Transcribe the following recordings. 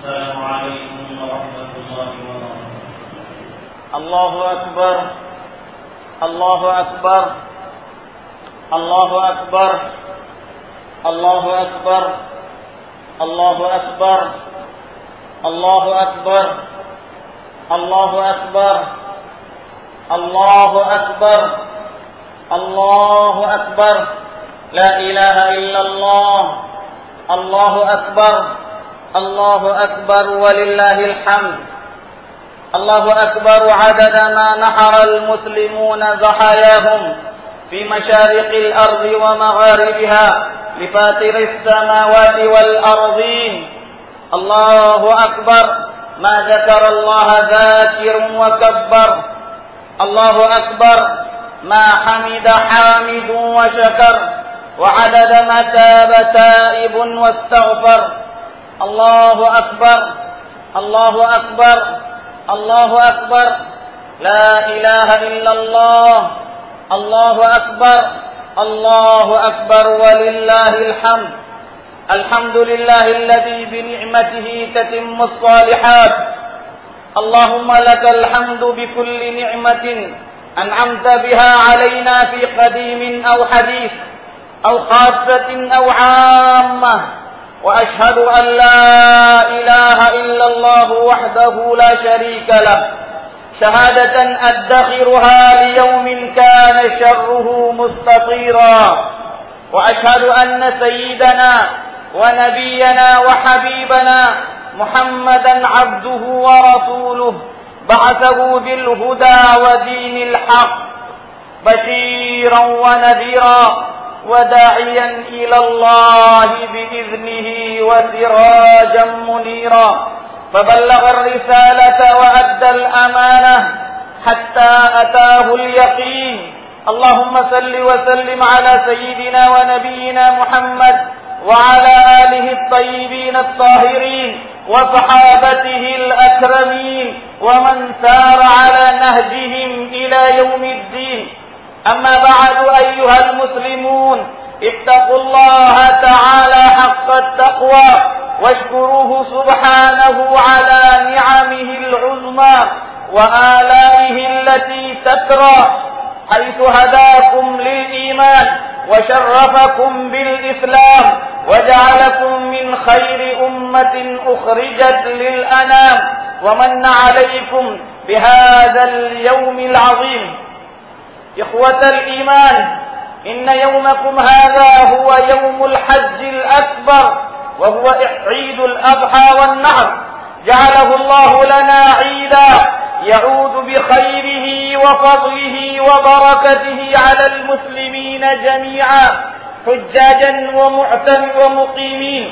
السلام عليكم ورحمة الله وبركاته. الله أكبر الله أكبر الله أكبر الله أكبر الله أكبر الله أكبر الله أكبر الله أكبر الله أكبر لا إله إلا الله الله أكبر الله أكبر ولله الحمد الله أكبر عدد ما نحر المسلمون ضحاياهم في مشارق الأرض ومغاربها لفاطر السماوات والأرضين. الله أكبر ما ذكر الله ذاكر وكبر. الله أكبر ما حمد حامد وشكر وعدد ما تاب تائب واستغفر. الله أكبر الله أكبر الله أكبر لا إله إلا الله الله أكبر الله أكبر ولله الحمد. الحمد لله الذي بنعمته تتم الصالحات. اللهم لك الحمد بكل نعمة أنعمت بها علينا في قديم أو حديث أو خاصة أو عامة. وأشهد أن لا إله إلا الله وحده لا شريك له شهادة أدخرها ليوم كان شره مستطيرا. وأشهد أن سيدنا ونبينا وحبيبنا محمدا عبده ورسوله بعثه بالهدى ودين الحق بشيرا ونذيرا وداعيا إلى الله بإذنه وسراجا منيرا فبلغ الرسالة وأدى الأمانة حتى أتاه اليقين. اللهم صل وسلم على سيدنا ونبينا محمد وعلى آله الطيبين الطاهرين وصحابته الأكرمين ومن سار على نهجهم إلى يوم الدين. أما بعد أيها المسلمون اتقوا الله تعالى حق التقوى واشكروه سبحانه على نعمه العظمى وآلائه التي تترى حيث هداكم للإيمان وشرفكم بالإسلام وجعلكم من خير أمة أخرجت للأنام ومن عليكم بهذا اليوم العظيم. إخوة الإيمان، إن يومكم هذا هو يوم الحج الأكبر وهو عيد الأضحى والنحر. جعله الله لنا عيدا يعود بخيره وفضله وبركته على المسلمين جميعا حجاجا ومقيمين.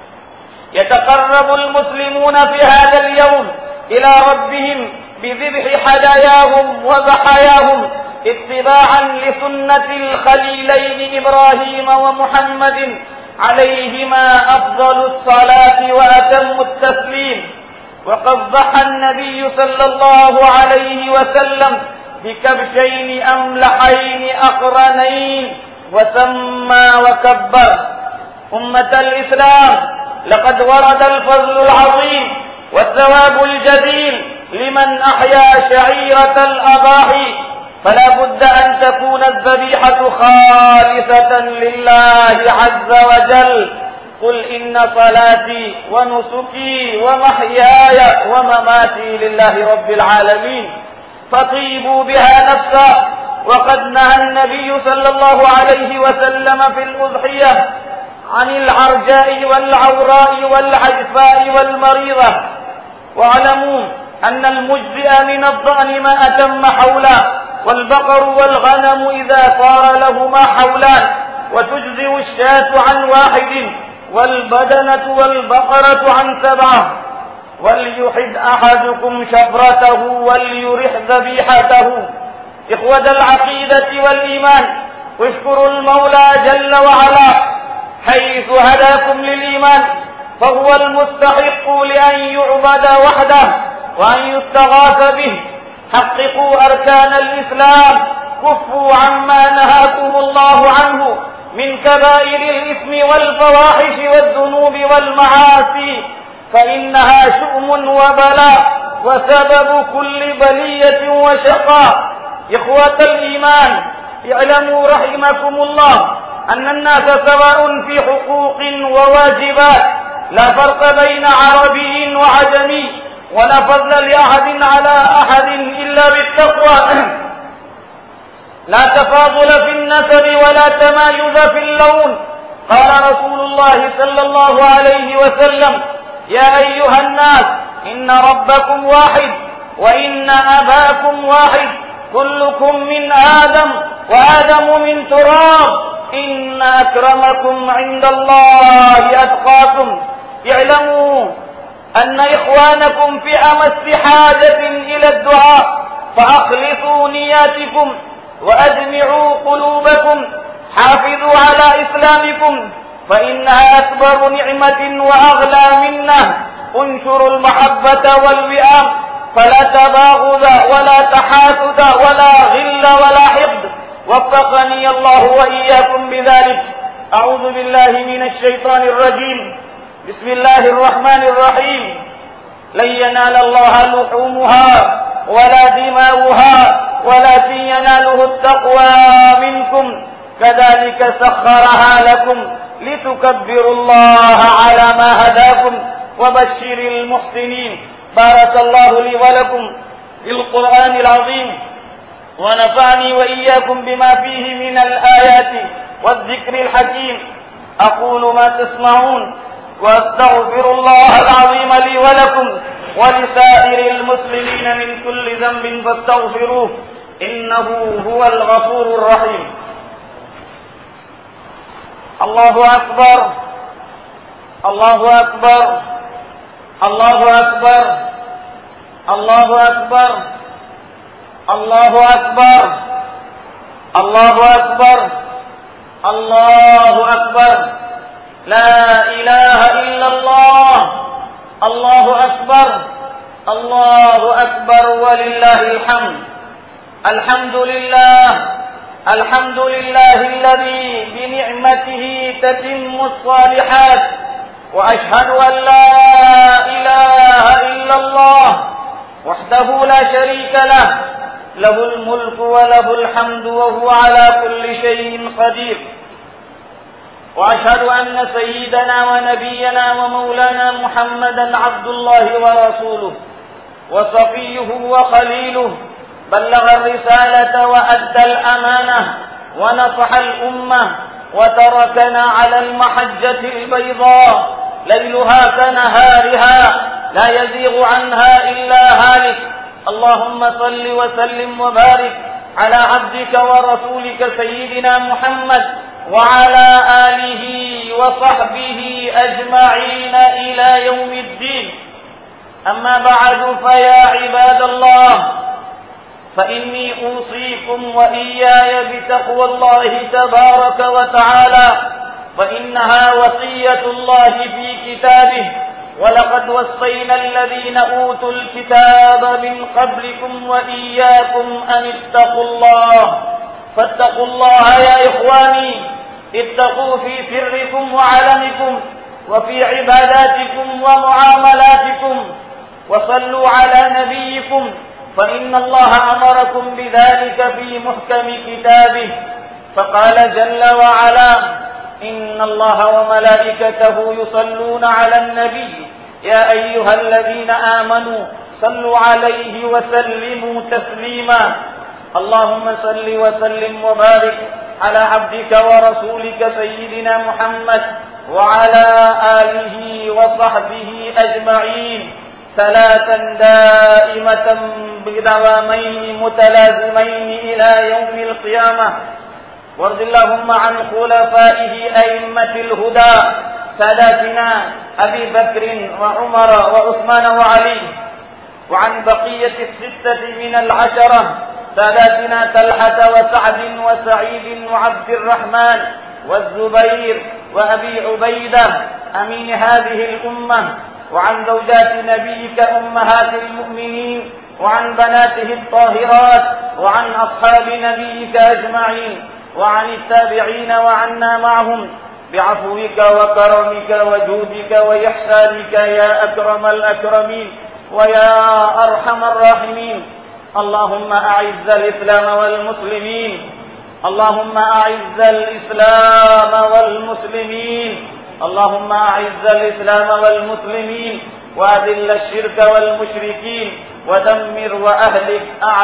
يتقرب المسلمون في هذا اليوم إلى ربهم بذبح هداياهم وضحاياهم اتباعا لسنة الخليلين إبراهيم ومحمد عليهما أفضل الصلاة وأتم التسليم. وقد ضحى النبي صلى الله عليه وسلم بكبشين أملحين أقرنين وسمى وكبر. أمة الإسلام، لقد ورد الفضل العظيم والثواب الجزيل لمن أحيا شعيرة الأضاحي، فلا بد أن تكون الذبيحة خالصة لله عز وجل. قل إن صلاتي ونسكي ومحياي ومماتي لله رب العالمين فطيبوا بها نفسا. وقد نهى النبي صلى الله عليه وسلم في الأضحية عن العرجاء والعوراء والعجفاء والمريضة. واعلموا أن المجزئ من الضأن ما أتم حولا، والبقر والغنم إذا صار لهما حولان، وتجزئ الشاة عن واحد والبدنة والبقرة عن 7. وليحد أحدكم شفرته وليرح ذبيحته. إخوة العقيدة والإيمان، اشكروا المولى جل وعلا حيث هداكم للإيمان، فهو المستحق لأن يعبد وحده وأن يستغاث به. حققوا أركان الإسلام، كفوا عما نهاكم الله عنه من كبائر الإثم والفواحش والذنوب والمعاصي. فإنها شؤم وبلاء وسبب كل بلية وشقاء. إخوة الإيمان، اعلموا رحمكم الله أن الناس سواء في حقوق وواجبات، لا فرق بين عربي وعجمي، ولا فضل لأحد على أحد إلا بالتقوى. لا تفاضل في النسب ولا تمايز في اللون. قال رسول الله صلى الله عليه وسلم: يا أيها الناس، إن ربكم واحد وإن أباكم واحد، كلكم من آدم وآدم من تراب، إن أكرمكم عند الله أتقاكم. اعلموا أن إخوانكم في أمس حاجة إلى الدعاء، فأخلصوا نياتكم وأجمعوا قلوبكم. حافظوا على إسلامكم، فإنها أكبر نعمة وأغلى منه. انشروا المحبة والوئام، فلا تباغض ولا تحاسد ولا غل ولا حقد. وفقني الله وإياكم بذلك. أعوذ بالله من الشيطان الرجيم. بسم الله الرحمن الرحيم. لن ينال الله لحومها ولا دماؤها ولكن يناله التقوى منكم، كذلك سخرها لكم لتكبروا الله على ما هداكم وبشر المحسنين. بارك الله لي ولكم في القرآن العظيم، ونفعني وإياكم بما فيه من الآيات والذكر الحكيم. أقول ما تسمعون، وأستغفر الله العظيم لي ولكم ولسائر المسلمين من كل ذنب فاستغفروه، إنه هو الغفور الرحيم. الله أكبر، الله أكبر، الله أكبر، الله أكبر، الله أكبر، الله أكبر، الله أكبر. لا إله إلا الله. الله أكبر، الله أكبر ولله الحمد. الحمد لله، الحمد لله الذي بنعمته تتم الصالحات، وأشهد أن لا إله إلا الله وحده لا شريك له، له الملك وله الحمد وهو على كل شيء قدير. وأشهد أن سيدنا ونبينا ومولانا محمدا عبد الله ورسوله وصفيه وخليله، بلغ الرسالة وأدى الأمانة ونصح الأمة، وتركنا على المحجة البيضاء ليلها كنهارها، لا يزيغ عنها إلا هالك. اللهم صل وسلم وبارك على عبدك ورسولك سيدنا محمد وعلى آله وصحبه أجمعين إلى يوم الدين. أما بعد، فيا عباد الله، فإني أوصيكم وإياي بتقوى الله تبارك وتعالى، فإنها وصية الله في كتابه: ولقد وصينا الذين أوتوا الكتاب من قبلكم وإياكم أن اتقوا الله. فاتقوا الله يا إخواني، اتقوا في سركم وعلنكم وفي عباداتكم ومعاملاتكم، وصلوا على نبيكم، فإن الله أمركم بذلك في محكم كتابه، فقال جل وعلا: إن الله وملائكته يصلون على النبي يا أيها الذين آمنوا صلوا عليه وسلموا تسليما. اللهم صل وسلم وبارك على عبدك ورسولك سيدنا محمد وعلى آله وصحبه أجمعين، صلاة دائمة بدوامين متلازمين إلى يوم القيامة. وارض اللهم عن خلفائه أئمة الهدى، ساداتنا أبي بكر وعمر وعثمان وعلي، وعن بقية الستة من العشرة، ساداتنا طلحة وسعد وسعيد وعبد الرحمن والزبير وأبي عبيدة أمين هذه الأمة، وعن زوجات نبيك أمهات المؤمنين، وعن بناته الطاهرات، وعن أصحاب نبيك أجمعين، وعن التابعين وعنا معهم بعفوك وكرمك وجودك وإحسانك يا أكرم الأكرمين ويا أرحم الراحمين. اللهم أعز الإسلام والمسلمين، اللهم أعز الإسلام والمسلمين، اللهم أعز الإسلام والمسلمين وأذل الشرك والمشركين ودمر وأهلك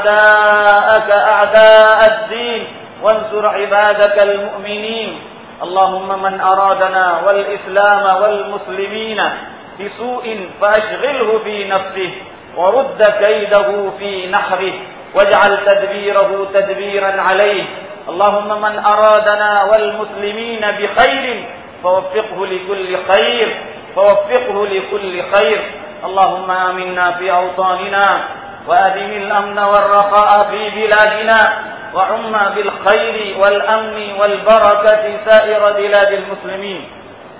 أعداءك أعداء الدين وانصر عبادك المؤمنين. اللهم من أرادنا والإسلام والمسلمين بسوء فأشغله في نفسه ورد كيده في نحره واجعل تدبيره تدبيرا عليه. اللهم من أرادنا والمسلمين بخير فوفقه لكل خير، فوفقه لكل خير. اللهم آمنا في أوطاننا وأدم الأمن والرخاء في بلادنا وعم بالخير والأمن والبركة سائر بلاد المسلمين.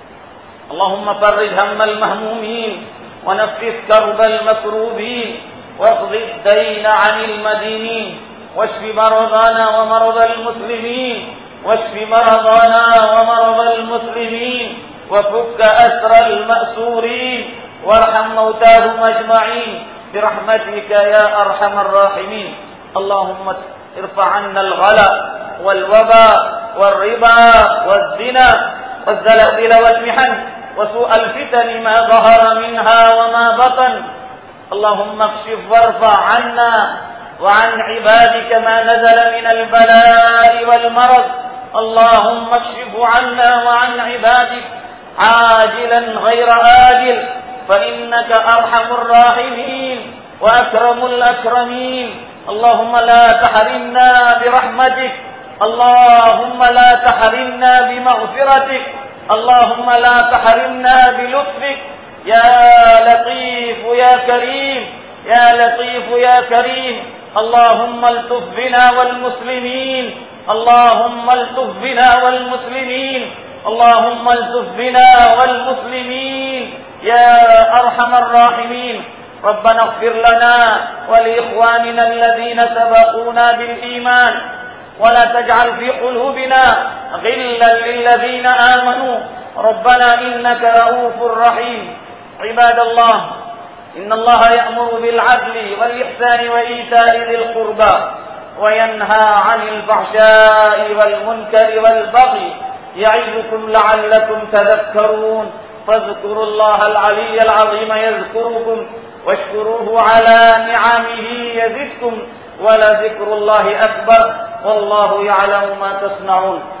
اللهم فرج هم المهمومين ونفس كرب المكروبين واقض الدين عن المدينين واشف مرضانا ومرضى المسلمين، واشف مرضانا ومرضى المسلمين وفك أسر المأسورين وارحم موتاهم أجمعين برحمتك يا أرحم الراحمين. اللهم ارفع عنا الغلا والوباء والربا والزنا والزلازل والمحن وسوء الفتن ما ظهر منها وما بطن. اللهم اكشف وارفع عنا وعن عبادك ما نزل من البلاء والمرض. اللهم اكشف عنا وعن عبادك عاجلا غير آجل فإنك أرحم الراحمين وأكرم الأكرمين. اللهم لا تحرمنا برحمتك، اللهم لا تحرمنا بمغفرتك، اللهم لا تحرمنا بلطفك يا لطيف يا كريم، يا لطيف يا كريم. اللهم الطف بنا والمسلمين، اللهم الطف بنا والمسلمين، اللهم الطف بنا والمسلمين يا أرحم الراحمين. ربنا اغفر لنا ولإخواننا الذين سبقونا بالإيمان ولا تجعل في قلوبنا غلا للذين آمنوا ربنا إنك رؤوف رحيم. عباد الله، إن الله يأمر بالعدل والإحسان وإيتاء ذي القربى وينهى عن الفحشاء والمنكر والبغي يعظكم لعلكم تذكرون. فاذكروا الله العلي العظيم يذكركم واشكروه على نعمه يزدكم ولذكر الله أكبر والله يعلم ما تصنعون.